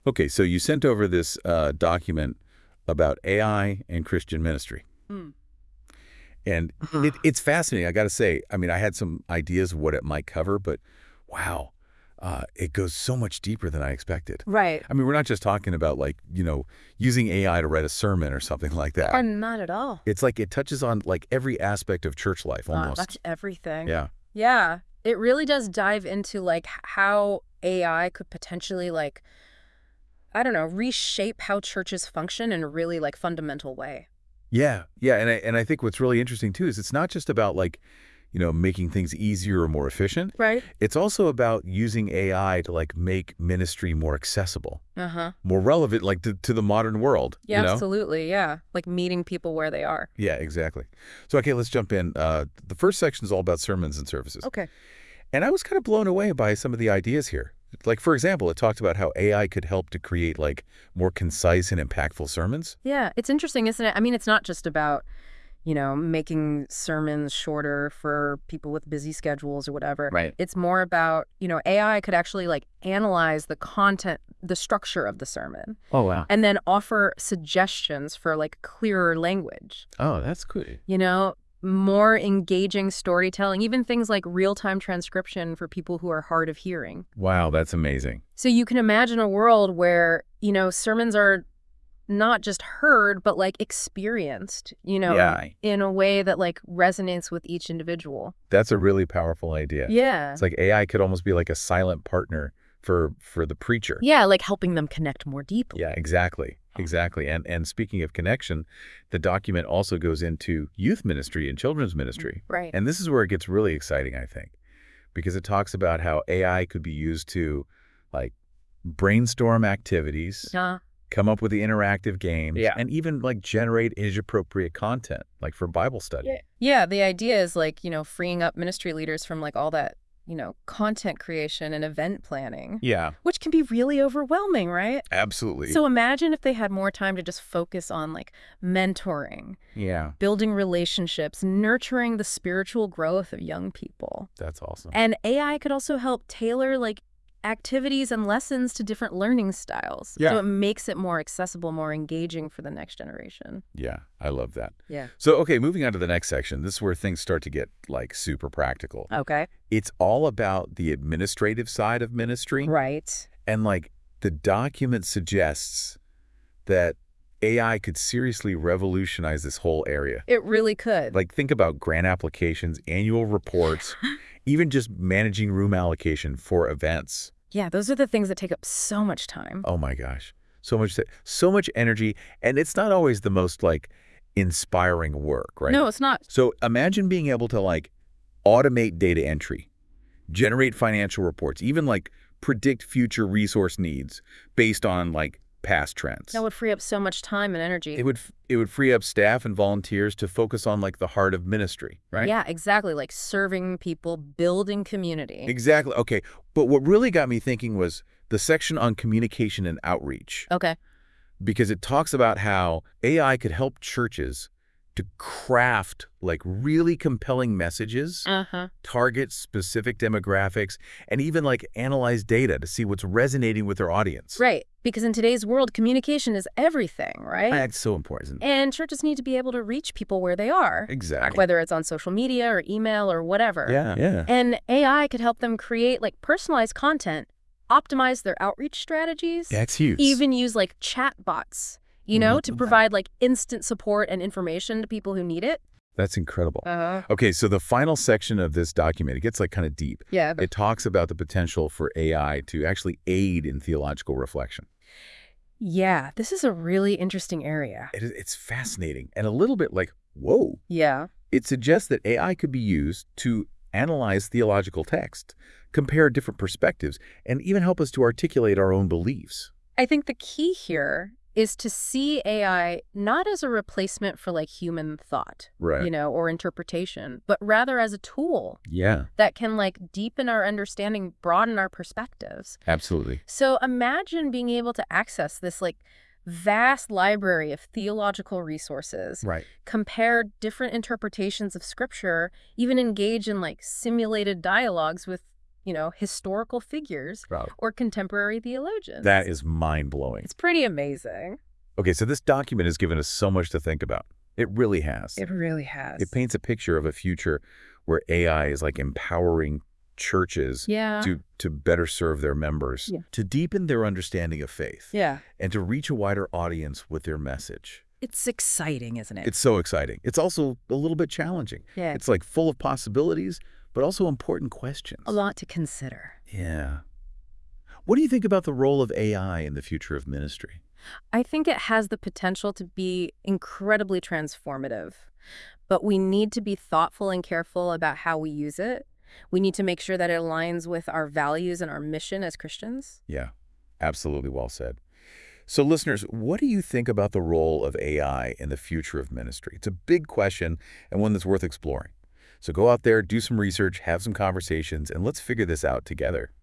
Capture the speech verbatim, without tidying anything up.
Okay, so you sent over this uh, document about A I and Christian ministry. Mm. And Mhm. it, it's fascinating, I got to say. I mean, I had some ideas of what it might cover, but wow, uh, it goes so much deeper than I expected. Right. I mean, we're not just talking about like, you know, using A I to write a sermon or something like Or that. not at all. It's like it touches on like every aspect of church life Uh, almost. that's everything. Yeah. Yeah. It really does dive into like h- how A I could potentially like, I don't know, reshape how churches function in a really like fundamental way. Yeah. Yeah. And I, and I think what's really interesting too is it's not just about like, you know, making things easier or more efficient. Right. It's also about using A I to like make ministry more accessible, Uh-huh. more relevant, like to, to the modern world, Yeah, you know? absolutely. Yeah. Like meeting people where they are. Yeah, exactly. So, okay, let's jump in. Uh, the first section is all about sermons and services. Okay. And I was kind of blown away by some of the ideas here. Like, for example, it talked about how A I could help to create like more concise and impactful sermons. Yeah. It's interesting, isn't it? I mean, it's not just about you know, making sermons shorter for people with busy schedules or whatever. Right. It's more about, you know, A I could actually like analyze the content, the structure of the sermon, Oh, wow. and then offer suggestions for like clearer language, Oh, that's good. you know, more engaging storytelling, even things like real-time transcription for people who are hard of hearing. Wow, that's amazing. So you can imagine a world where, you know, sermons are not just heard, but like experienced, you know, Yeah. in a way that like resonates with each individual. That's a really powerful idea. Yeah. It's like A I could almost be like a silent partner for for the preacher. Yeah, like helping them connect more deeply. Yeah, exactly. Exactly. And and speaking of connection, the document also goes into youth ministry and children's ministry. Right. And this is where it gets really exciting, I think, because it talks about how A I could be used to like brainstorm activities, Uh, come up with the interactive games, Yeah. and even like generate age-appropriate content, like for Bible study. yeah. Yeah, the idea is like, you know, freeing up ministry leaders from like all that, you know, content creation and event planning, Yeah, which can be really overwhelming, right? absolutely. So imagine if they had more time to just focus on like mentoring, Yeah, building relationships, nurturing the spiritual growth of young people. that's awesome. And A I could also help tailor like activities and lessons to different learning styles. Yeah. So it makes it more accessible, more engaging for the next generation. Yeah, I love that. Yeah. So, okay, moving on to the next section. This is where things start to get like super practical. Okay. It's all about the administrative side of ministry. Right. And like the document suggests that A I could seriously revolutionize this whole area. It really could. Like think about grant applications, annual reports, even just managing room allocation for events. Yeah, those are the things that take up so much time. Oh my gosh. So much so much energy, and it's not always the most like inspiring work, right? No, it's not. So imagine being able to like automate data entry, generate financial reports, even like predict future resource needs based on like past trends. That would free up so much time and energy. It would it would free up staff and volunteers to focus on like the heart of ministry, right? Yeah, exactly. Like serving people, building community. Exactly. Okay. But what really got me thinking was the section on communication and outreach, Okay. because it talks about how A I could help churches to craft like really compelling messages, Uh-huh. target specific demographics, and even like analyze data to see what's resonating with their audience. Right. Because in today's world, communication is everything, right? That's so important. And churches need to be able to reach people where they are, Exactly. whether it's on social media or email or whatever. Yeah. Yeah. And A I could help them create like personalized content, optimize their outreach strategies, That's huge. even use like chat bots, you know, Mhm. to provide like instant support and information to people who need it. That's incredible. Uh-huh. Okay, so the final section of this document, it gets like kind of deep. Yeah. It talks about the potential for A I to actually aid in theological reflection. Yeah, this is a really interesting area. It is, it's fascinating and a little bit like, whoa. Yeah. It suggests that A I could be used to analyze theological text, compare different perspectives, and even help us to articulate our own beliefs. I think the key here is to see A I not as a replacement for like human thought, Right. you know, or interpretation, but rather as a tool Yeah, that can like deepen our understanding, broaden our perspectives. absolutely. So imagine being able to access this like vast library of theological resources, Right. compare different interpretations of scripture, even engage in like simulated dialogues with you know, historical figures Wow. or contemporary theologians. That is mind-blowing. It's pretty amazing. Okay, so this document has given us so much to think about. It really has. It really has. It paints a picture of a future where A I is like empowering churches Yeah. to, to better serve their members, Yeah. to deepen their understanding of faith, Yeah. and to reach a wider audience with their message. It's exciting, isn't it? It's so exciting. It's also a little bit challenging. Yeah. It's like full of possibilities, but also important questions. a lot to consider. Yeah. What do you think about the role of A I in the future of ministry? I think it has the potential to be incredibly transformative, but we need to be thoughtful and careful about how we use it. We need to make sure that it aligns with our values and our mission as Christians. Yeah, absolutely well said. So listeners, what do you think about the role of A I in the future of ministry? It's a big question and one that's worth exploring. So go out there, do some research, have some conversations, and let's figure this out together.